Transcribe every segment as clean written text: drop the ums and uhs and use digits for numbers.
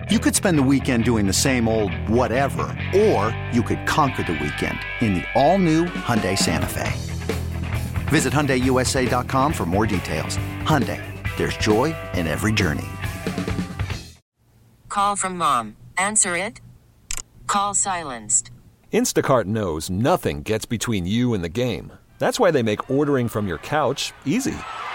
You could spend the weekend doing the same old whatever, or you could conquer the weekend in the all-new Hyundai Santa Fe. Visit HyundaiUSA.com for more details. Hyundai, there's joy in every journey. Call from mom. Answer it. Call silenced. Instacart knows nothing gets between you and the game. That's why they make ordering from your couch easy.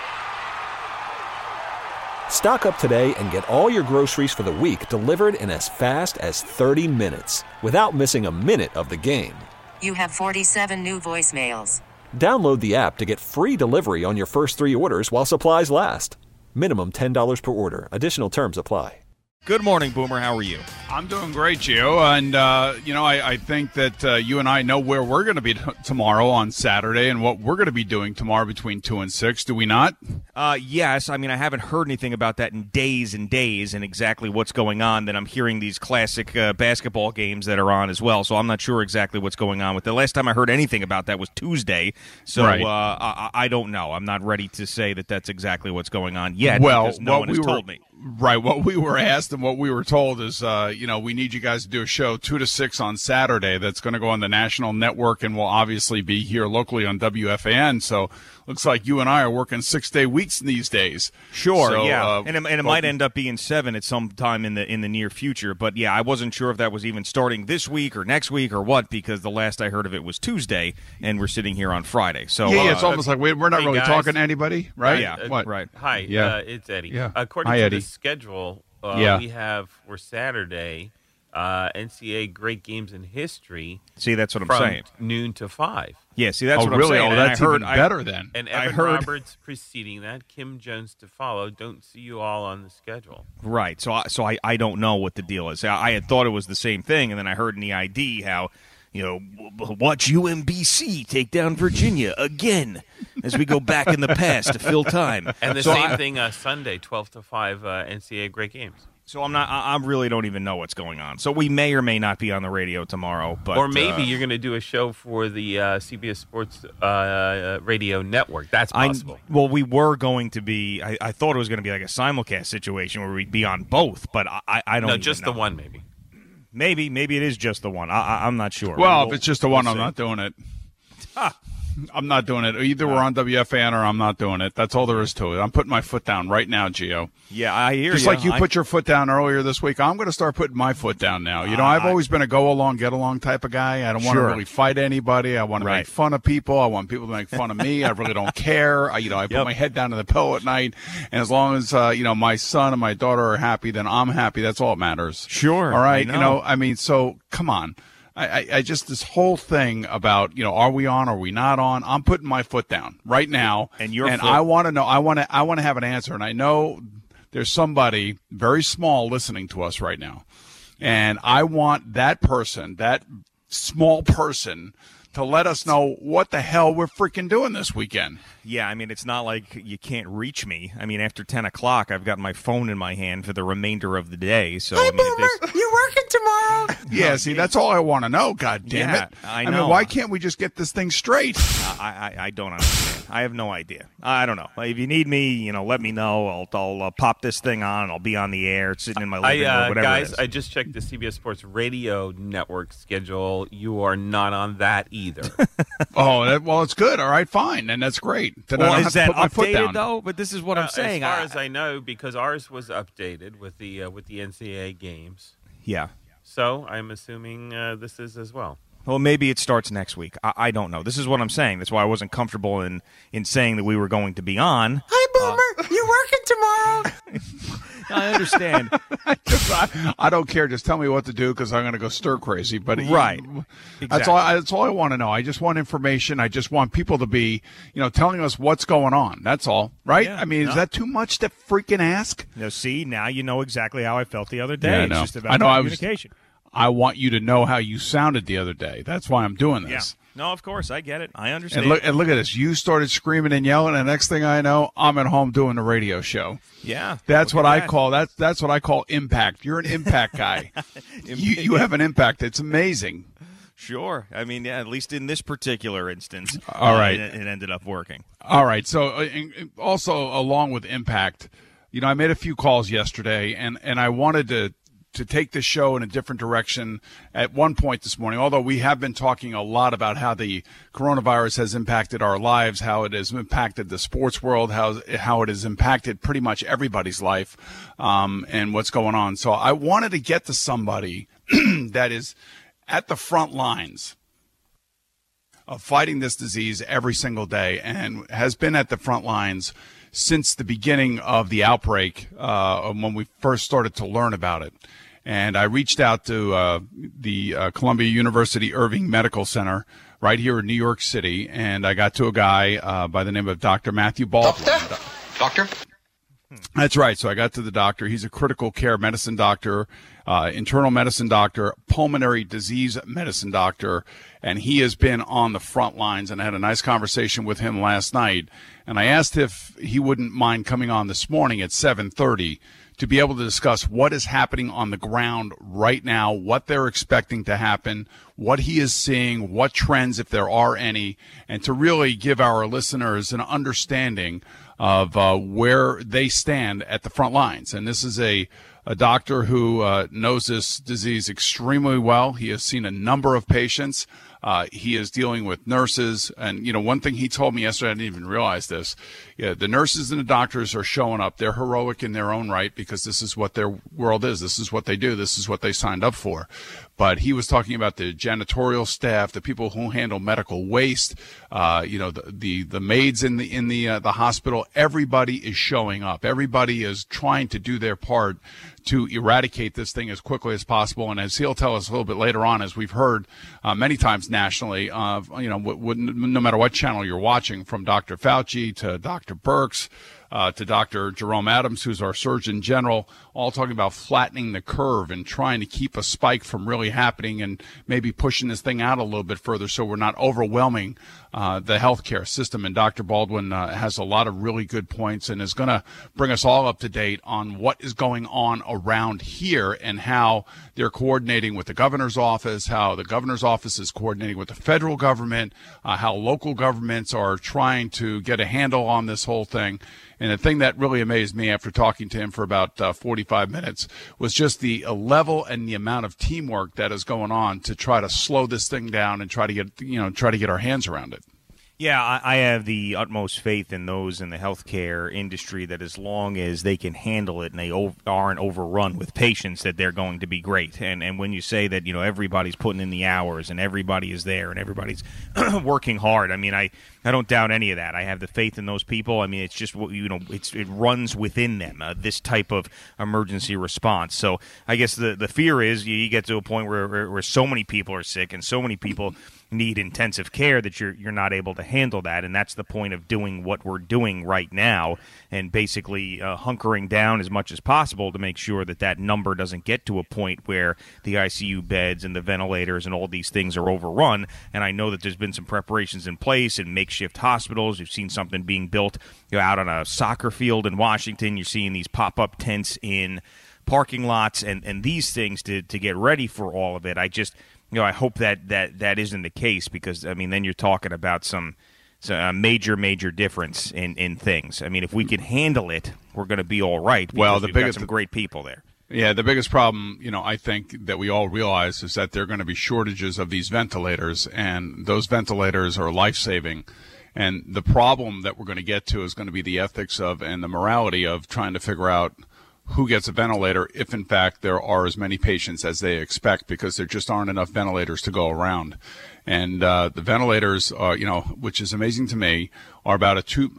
Stock up today and get all your groceries for the week delivered in as fast as 30 minutes without missing a minute of the game. You have 47 new voicemails. Download the app to get free delivery on your first 3 orders while supplies last. Minimum $10 per order. Additional terms apply. Good morning, Boomer. How are you? I'm doing great, Gio. And, I think that you and I know where we're going to be tomorrow on Saturday and what we're going to be doing tomorrow between 2 and 6. Do we not? Yes. I mean, I haven't heard anything about that in days and days and exactly what's going on. Then I'm hearing these classic basketball games that are on as well. So I'm not sure exactly what's going on with the last time I heard anything about that was Tuesday. So right. I don't know. I'm not ready to say that that's exactly what's going on yet because no one has told me. Right. What we were asked and what we were told is, we need you guys to do a show 2 to 6 on Saturday that's going to go on the national network and will obviously be here locally on WFAN. So looks like you and I are working 6-day weeks these days. Sure, so, yeah. And it might end up being 7 at some time in the near future. But, yeah, I wasn't sure if that was even starting this week or next week or what because the last I heard of it was Tuesday and we're sitting here on Friday. So yeah, it's almost like we're not really guys. talking to anybody, right? Yeah, what? right. Hi, Yeah. It's Eddie. Yeah. According Hi, to Eddie. the schedule, Yeah. we have for Saturday NCAA Great Games in History. See, that's what I'm from saying. noon to 5. Yeah, see, that's what really? I'm saying. Oh, And that's I heard, even better then. And I Evan heard- Roberts preceding that, Kim Jones to follow. Don't see you all on the schedule. Right. So I don't know what the deal is. I had thought it was the same thing, and then I heard in the ID how, watch UMBC take down Virginia again as we go back in the past to fill time. And the So same thing Sunday, 12 to 5, NCAA Great Games. So I really don't even know what's going on. So we may or may not be on the radio tomorrow. But or maybe you're going to do a show for the CBS Sports Radio Network. That's possible. Well, we were going to be. I thought it was going to be like a simulcast situation where we'd be on both, but I don't. No, even just know. the one, maybe. Maybe it is just the one. I'm not sure. Well, if it's just the one, we'll I'm see. not doing it. I'm not doing it. Either we're on WFAN or I'm not doing it. That's all there is to it. I'm putting my foot down right now, Gio. Yeah, I hear you. Just like you put your foot down earlier this week, I'm going to start putting my foot down now. I've always been a go-along, get-along type of guy. I don't want to really fight anybody. I want to make fun of people. I want people to make fun of me. I really don't care. I put my head down to the pillow at night, and as long as, my son and my daughter are happy, then I'm happy. That's all that matters. Sure. All right? I know. So come on. I just, this whole thing about, are we on, are we not on? I'm putting my foot down right now. And I want to know, I want to have an answer. And I know there's somebody very small listening to us right now. And I want that person, that small person, to let us know what the hell we're freaking doing this weekend. Yeah, I mean, it's not like you can't reach me. I mean, after 10 o'clock, I've got my phone in my hand for the remainder of the day. So, Hey, Boomer, you working tomorrow? Yeah, see, that's all I want to know, God damn it. I mean, know. why can't we just get this thing straight? I don't understand. I have no idea. I don't know. If you need me, let me know. I'll pop this thing on, and I'll be on the air, sitting in my living room, whatever guys, it is. I just checked the CBS Sports Radio Network schedule. You are not on that either. Well, it's good. All right, fine, and that's great. Then I don't Well, have is to that put my foot updated, down. though? But this is what I'm saying. As far as I know, because ours was updated with the NCAA games. Yeah. So I'm assuming this is as well. Well, maybe it starts next week. I don't know. This is what I'm saying. That's why I wasn't comfortable in saying that we were going to be on. Hey, Boomer, you working tomorrow? I understand. I don't care. Just tell me what to do because I'm going to go stir crazy. But Right. That's all I want to know. I just want information. I just want people to be, telling us what's going on. That's all, right? Yeah, I mean, is that too much to freaking ask? See, now you know exactly how I felt the other day. Yeah, I It's know. just about I know. communication. I want you to know how you sounded the other day. That's why I'm doing this. Yeah. No, of course, I get it. I understand. And look at this. You started screaming and yelling, and the next thing I know, I'm at home doing the radio show. Yeah. That's look what at I call that's what I call impact. You're an impact guy. you have an impact. It's amazing. Sure. I mean, yeah, at least in this particular instance, all right, it ended up working. All right. So also along with impact, I made a few calls yesterday, and I wanted to to take the show in a different direction at one point this morning, although we have been talking a lot about how the coronavirus has impacted our lives, how it has impacted the sports world, how it has impacted pretty much everybody's life, and what's going on. So I wanted to get to somebody that is at the front lines of fighting this disease every single day and has been at the front lines since the beginning of the outbreak, when we first started to learn about it. And I reached out to the Columbia University Irving Medical Center right here in New York City, and I got to a guy by the name of Dr. Matthew Baldwin. Doctor? That's right. So I got to the doctor. He's a critical care medicine doctor, internal medicine doctor, pulmonary disease medicine doctor, and he has been on the front lines. And I had a nice conversation with him last night. And I asked if he wouldn't mind coming on this morning at 7:30 to be able to discuss what is happening on the ground right now, what they're expecting to happen, what he is seeing, what trends, if there are any, and to really give our listeners an understanding of where they stand at the front lines. And this is a doctor who knows this disease extremely well. He has seen a number of patients. He is dealing with nurses. And, you know, one thing he told me yesterday, I didn't even realize this. Yeah, the nurses and the doctors are showing up. They're heroic in their own right because this is what their world is. This is what they do. This is what they signed up for. But he was talking about the janitorial staff, the people who handle medical waste, the maids in the hospital. Everybody is showing up. Everybody is trying to do their part to eradicate this thing as quickly as possible. And as he'll tell us a little bit later on, as we've heard many times nationally, no matter what channel you're watching, from Dr. Fauci to Dr. Birx, to Dr. Jerome Adams, who's our Surgeon General, all talking about flattening the curve and trying to keep a spike from really happening and maybe pushing this thing out a little bit further so we're not overwhelming the healthcare system. And Dr. Baldwin has a lot of really good points and is going to bring us all up to date on what is going on around here and how they're coordinating with the governor's office, how the governor's office is coordinating with the federal government, how local governments are trying to get a handle on this whole thing. And the thing that really amazed me after talking to him for about 45 minutes was just the level and the amount of teamwork that is going on to try to slow this thing down and try to get our hands around it. Yeah, I have the utmost faith in those in the healthcare industry that as long as they can handle it and they aren't overrun with patients, that they're going to be great. And when you say that, everybody's putting in the hours and everybody is there and everybody's working hard, I mean, I don't doubt any of that. I have the faith in those people. I mean, it's just, it runs within them, this type of emergency response. So I guess the fear is you get to a point where so many people are sick and so many people need intensive care that you're not able to handle that. And that's the point of doing what we're doing right now and basically hunkering down as much as possible to make sure that number doesn't get to a point where the ICU beds and the ventilators and all these things are overrun. And I know that there's been some preparations in place and makeshift hospitals. You've seen something being built out on a soccer field in Washington. You're seeing these pop-up tents in parking lots and these things to get ready for all of it. I hope that isn't the case because, I mean, then you're talking about some major difference in things. I mean, if we can handle it, we're going to be all right. Well, we've got some great people there. Yeah, the biggest problem, I think that we all realize is that there are going to be shortages of these ventilators, and those ventilators are life-saving. And the problem that we're going to get to is going to be the ethics of and the morality of trying to figure out who gets a ventilator if, in fact, there are as many patients as they expect, because there just aren't enough ventilators to go around. And the ventilators, which is amazing to me, are about a 2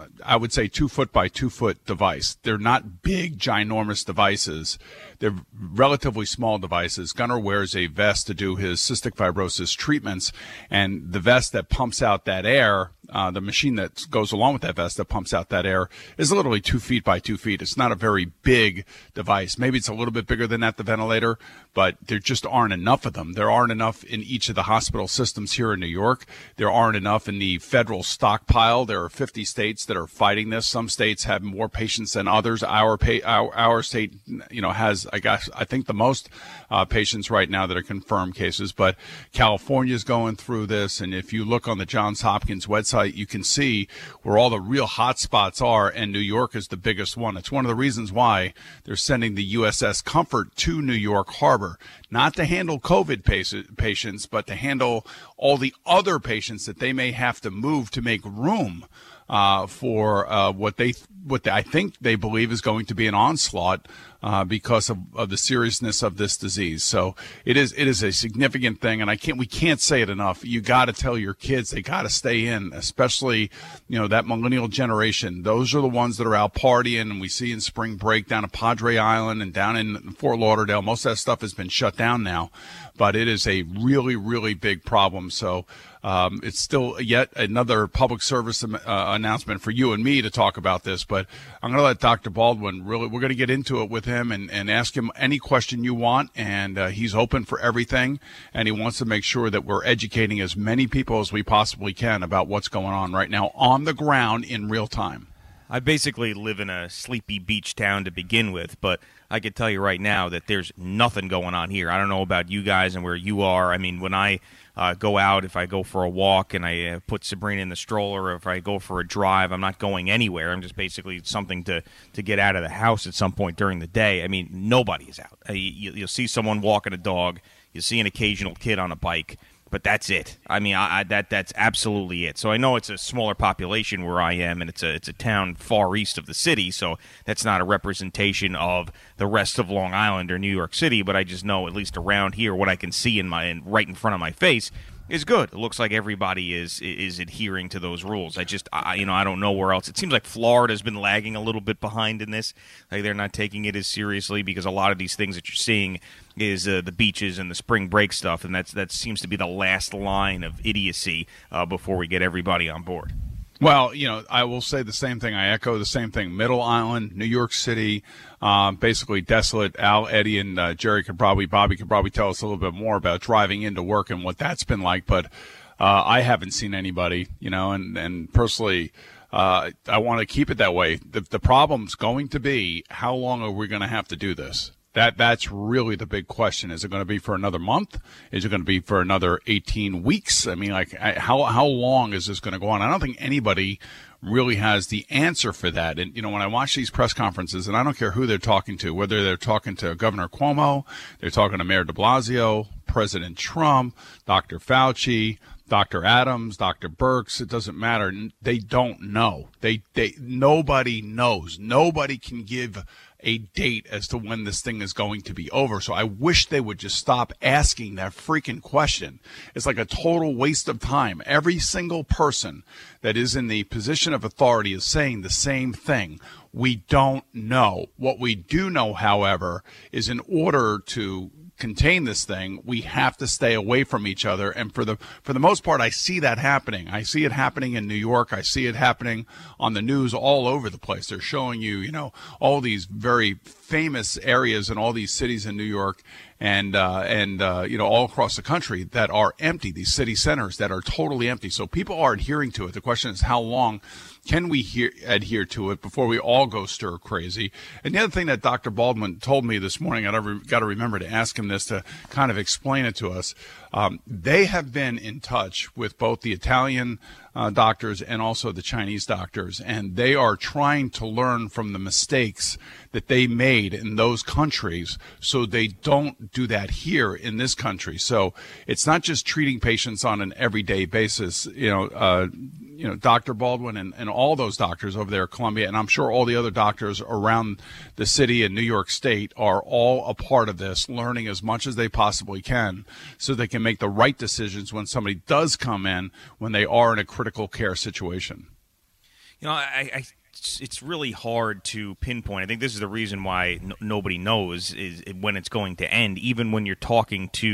foot by 2 foot device. They're not big, ginormous devices. They're relatively small devices. Gunnar wears a vest to do his cystic fibrosis treatments, and the vest that pumps out that air, the machine that goes along with that vest that pumps out that air, is literally 2 feet by 2 feet. It's not a very big device. Maybe it's a little bit bigger than that, the ventilator, but there just aren't enough of them. There aren't enough in each of the hospital systems patients here in New York. There aren't enough in the federal stockpile. There are 50 states that are fighting this. Some states have more patients than others. Our state, has, I think the most patients right now that are confirmed cases. But California is going through this. And if you look on the Johns Hopkins website, you can see where all the real hot spots are. And New York is the biggest one. It's one of the reasons why they're sending the USS Comfort to New York Harbor, not to handle COVID patients, but to handle all the other patients that they may have to move to make room for what I think they believe is going to be an onslaught because of the seriousness of this disease. So it is a significant thing, and we can't say it enough. You got to tell your kids they got to stay in, especially that millennial generation. Those are the ones that are out partying, and we see in spring break down at Padre Island and down in Fort Lauderdale. Most of that stuff has been shut down now, but it is a really, really big problem. So it's still yet another public service announcement for you and me to talk about this, but I'm going to let Dr. Baldwin we're going to get into it with him and ask him any question you want, and he's open for everything, and he wants to make sure that we're educating as many people as we possibly can about what's going on right now on the ground in real time. I basically live in a sleepy beach town to begin with, but I could tell you right now that there's nothing going on here. I don't know about you guys and where you are. I mean, when I go out, if I go for a walk and I put Sabrina in the stroller, or if I go for a drive, I'm not going anywhere. I'm just basically something to get out of the house at some point during the day. I mean, nobody is out. You'll see someone walking a dog. You'll see an occasional kid on a bike. But that's it. I mean, that's absolutely it. So I know it's a smaller population where I am, and it's a town far east of the city, so that's not a representation of the rest of Long Island or New York City. But I just know, at least around here, what I can see right in front of my face is good. It looks like everybody is adhering to those rules. I don't know where else. It seems like Florida's been lagging a little bit behind in this. Like they're not taking it as seriously because a lot of these things that you're seeing is the beaches and the spring break stuff, and that seems to be the last line of idiocy before we get everybody on board. Well, I will say the same thing. I echo the same thing. Middle Island, New York City, basically desolate. Al, Eddie, and Bobby could probably tell us a little bit more about driving into work and what that's been like. But I haven't seen anybody, and personally, I want to keep it that way. The problem's going to be, how long are we going to have to do this? That's really the big question. Is it going to be for another month? Is it going to be for another 18 weeks? I mean, how long is this going to go on? I don't think anybody really has the answer for that. And, when I watch these press conferences, and I don't care who they're talking to, whether they're talking to Governor Cuomo, they're talking to Mayor de Blasio, President Trump, Dr. Fauci, Dr. Adams, Dr. Birx, it doesn't matter. They don't know. Nobody knows. Nobody can give a date as to when this thing is going to be over. So I wish they would just stop asking that freaking question. It's like a total waste of time. Every single person that is in the position of authority is saying the same thing. We don't know. What we do know, however, is in order to contain this thing, we have to stay away from each other. And for the most part, I see that happening. I see it happening in New York. I see it happening on the news all over the place. They're showing you, all these very famous areas in all these cities in New York and all across the country that are empty, these city centers that are totally empty. So people are adhering to it. The question is, how long can we adhere to it before we all go stir crazy? And the other thing that Dr. Baldwin told me this morning, I've got to remember to ask him this to kind of explain it to us. They have been in touch with both the Italian doctors and also the Chinese doctors, and they are trying to learn from the mistakes that they made in those countries so they don't do that here in this country. So it's not just treating patients on an everyday basis. Dr. Baldwin and all those doctors over there at Columbia, and I'm sure all the other doctors around the city and New York State are all a part of this, learning as much as they possibly can so they can make the right decisions when somebody does come in, when they are in a critical care situation. It's really hard to pinpoint. I think this is the reason why nobody knows is when it's going to end. Even when you're talking to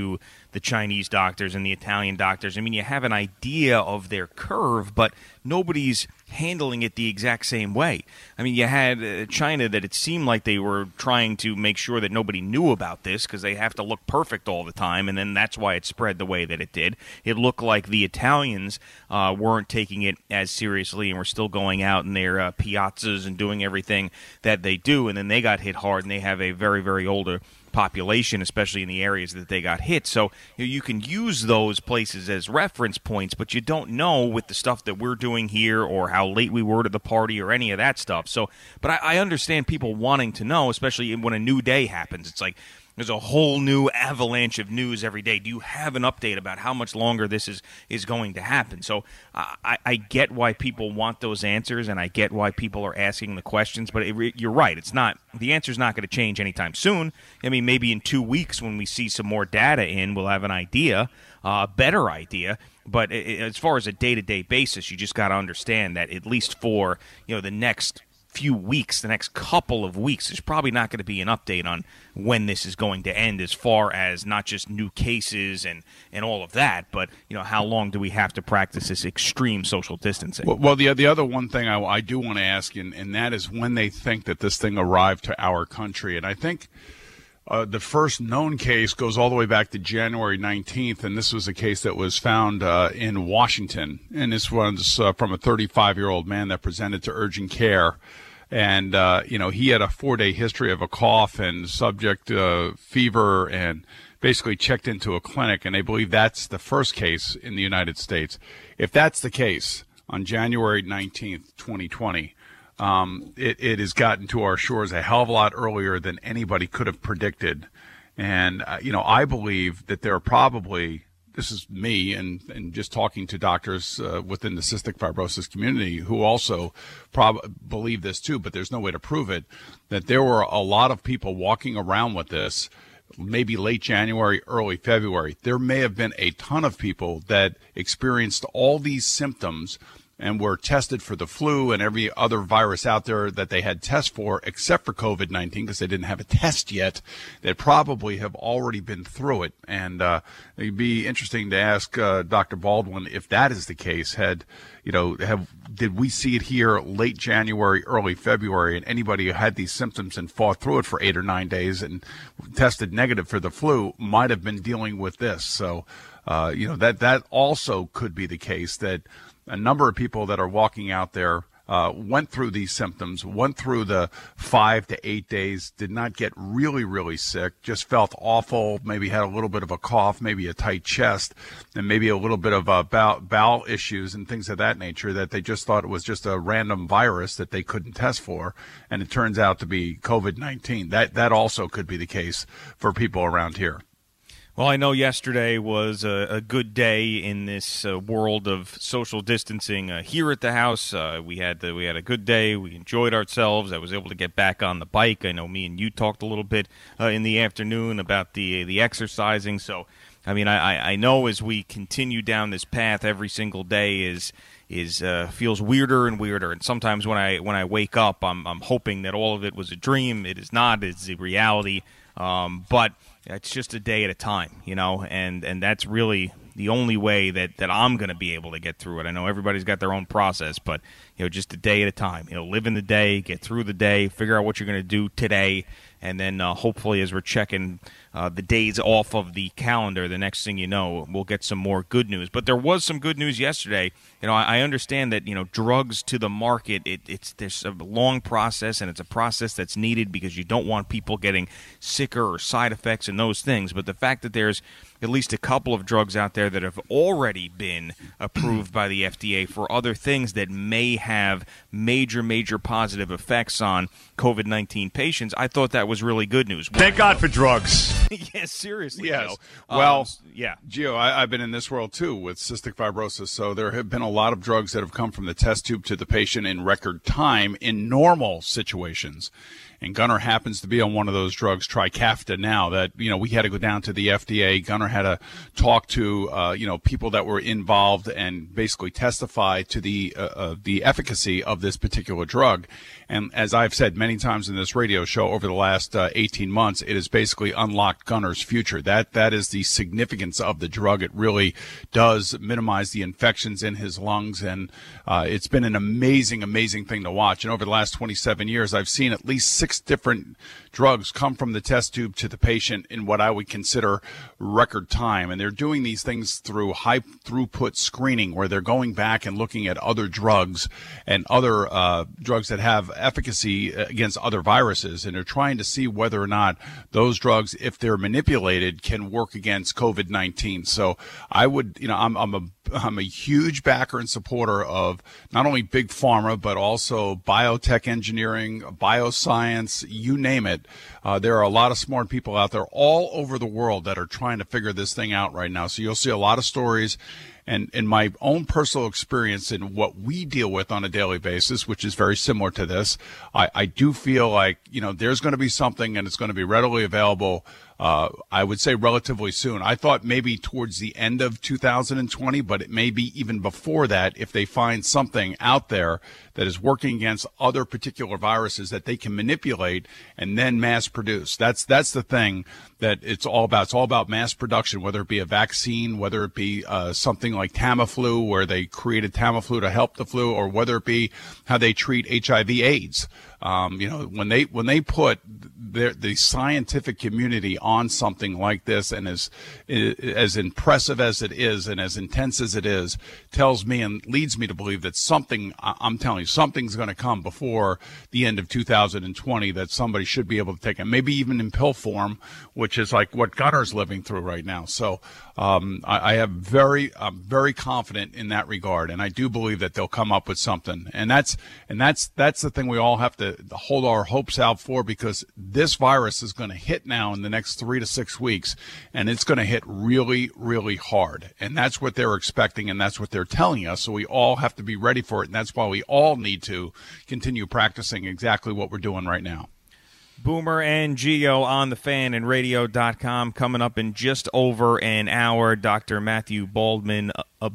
the Chinese doctors and the Italian doctors. I mean, you have an idea of their curve, but nobody's handling it the exact same way. I mean, you had China that it seemed like they were trying to make sure that nobody knew about this because they have to look perfect all the time, and then that's why it spread the way that it did. It looked like the Italians weren't taking it as seriously and were still going out in their piazzas and doing everything that they do, and then they got hit hard, and they have a very, very older population, especially in the areas that they got hit. So you can use those places as reference points, but you don't know with the stuff that we're doing here or how late we were to the party or any of that stuff. So, but I understand people wanting to know, especially when a new day happens. It's like there's a whole new avalanche of news every day. Do you have an update about how much longer this is going to happen? So I get why people want those answers, and I get why people are asking the questions. But you're right. It's not the answer's not going to change anytime soon. I mean, maybe in 2 weeks when we see some more data in, we'll have an idea, a better idea. But as far as a day-to-day basis, you just got to understand that at least for the next few weeks, the next couple of weeks, there's probably not going to be an update on when this is going to end as far as not just new cases and all of that, but how long do we have to practice this extreme social distancing? Well, the other one thing I do want to ask, and that is when they think that this thing arrived to our country. And I think the first known case goes all the way back to January 19th, and this was a case that was found in Washington. And this was from a 35-year-old man that presented to urgent care. And, he had a 4-day history of a cough and subject fever and basically checked into a clinic. And they believe that's the first case in the United States. If that's the case, on January 19th, 2020, it has gotten to our shores a hell of a lot earlier than anybody could have predicted. And, I believe that there are probably, this is me and just talking to doctors within the cystic fibrosis community who also believe this too, but there's no way to prove it, that there were a lot of people walking around with this maybe late January, early February. There may have been a ton of people that experienced all these symptoms and were tested for the flu and every other virus out there that they had tests for, except for COVID-19, because they didn't have a test yet, that probably have already been through it. And it'd be interesting to ask Dr. Baldwin if that is the case. Did we see it here late January, early February, and anybody who had these symptoms and fought through it for 8 or 9 days and tested negative for the flu might have been dealing with this. So, that also could be the case, that a number of people that are walking out there went through these symptoms, went through the 5 to 8 days, did not get really, really sick, just felt awful, maybe had a little bit of a cough, maybe a tight chest, and maybe a little bit of bowel issues and things of that nature, that they just thought it was just a random virus that they couldn't test for, and it turns out to be COVID-19. That also could be the case for people around here. Well, I know yesterday was a good day in this world of social distancing here at the house. We had a good day. We enjoyed ourselves. I was able to get back on the bike. I know me and you talked a little bit in the afternoon about the exercising. So, I mean, I know as we continue down this path, every single day is feels weirder and weirder. And sometimes when I wake up, I'm hoping that all of it was a dream. It is not. It's a reality. But it's just a day at a time, and that's really the only way that I'm going to be able to get through it. I know everybody's got their own process, but, just a day at a time. Live in the day, get through the day, figure out what you're going to do today, and then hopefully as we're checking the days off of the calendar, the next thing you know, we'll get some more good news. But there was some good news yesterday. I understand that, drugs to the market, there's a long process, and it's a process that's needed because you don't want people getting sicker or side effects and those things. But the fact that there's at least a couple of drugs out there that have already been approved by the FDA for other things that may have major positive effects on COVID-19 patients, I thought that was really good news. Thank God for drugs. Yes, seriously. Yes. Yeah. Gio, I've been in this world too with cystic fibrosis, so there have been a lot of drugs that have come from the test tube to the patient in record time in normal situations. And Gunnar happens to be on one of those drugs, Trikafta, now that, we had to go down to the FDA. Gunnar had to talk to, people that were involved and basically testify to the efficacy of this particular drug. And as I've said many times in this radio show over the last 18 months, it has basically unlocked Gunnar's future. That is the significance of the drug. It really does minimize the infections in his lungs, and it's been an amazing thing to watch. And over the last 27 years, I've seen at least 6 different drugs come from the test tube to the patient in what I would consider record time. And they're doing these things through high throughput screening, where they're going back and looking at other drugs and other drugs that have efficacy against other viruses. And they're trying to see whether or not those drugs, if they're manipulated, can work against COVID-19. So I would, I'm a huge backer and supporter of not only big pharma, but also biotech engineering, bioscience, you name it. There are a lot of smart people out there all over the world that are trying to figure this thing out right now. So you'll see a lot of stories. And in my own personal experience in what we deal with on a daily basis, which is very similar to this, I do feel like, there's going to be something, and it's going to be readily available, I would say relatively soon. I thought maybe towards the end of 2020, but it may be even before that if they find something out there that is working against other particular viruses that they can manipulate and then mass produce. That's the thing that it's all about. It's all about mass production, whether it be a vaccine, whether it be something like Tamiflu, where they created Tamiflu to help the flu, or whether it be how they treat HIV/AIDS. When they put the scientific community on something like this, and as impressive as it is and as intense as it is, tells me and leads me to believe that I'm telling you, something's going to come before the end of 2020 that somebody should be able to take, and maybe even in pill form, which is like what Gunnar's living through right now. So I'm very confident in that regard, and I do believe that they'll come up with something. And that's the thing we all have to hold our hopes out for, because this virus is going to hit now in the next 3 to 6 weeks, and it's going to hit really, really hard. And that's what they're expecting, and that's what they're telling us. So we all have to be ready for it, and that's why we all need to continue practicing exactly what we're doing right now. Boomer and Gio on the Fan and Radio.com. Coming up in just over an hour, Dr. Matthew Baldwin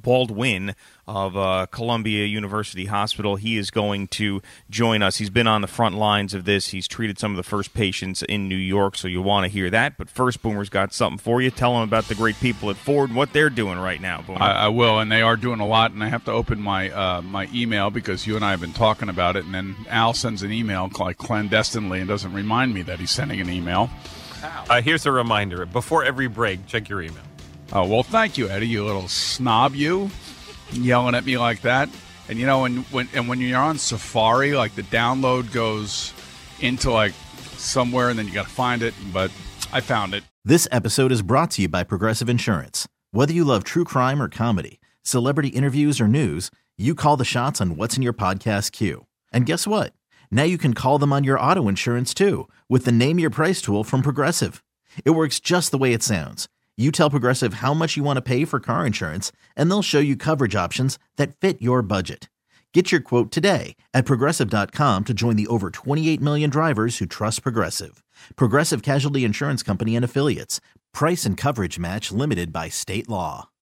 of Columbia University Hospital. He is going to join us. He's been on the front lines of this. He's treated some of the first patients in New York, so you'll want to hear that. But first, Boomer's got something for you. Tell him about the great people at Ford and what they're doing right now, Boomer. I will, and they are doing a lot, and I have to open my my email because you and I have been talking about it, and then Al sends an email like clandestinely and doesn't remind me that he's sending an email. Here's a reminder. Before every break, check your email. Oh, well, thank you, Eddie, you little snob, you. Yelling at me like that. And when you're on Safari, like the download goes into like somewhere and then you got to find it, but I found it. This episode is brought to you by Progressive Insurance. Whether you love true crime or comedy, celebrity interviews or news, you call the shots on what's in your podcast queue. And guess what? Now you can call them on your auto insurance too with the Name Your Price tool from Progressive. It works just the way it sounds. You tell Progressive how much you want to pay for car insurance, and they'll show you coverage options that fit your budget. Get your quote today at Progressive.com to join the over 28 million drivers who trust Progressive. Progressive Casualty Insurance Company and Affiliates. Price and coverage match limited by state law.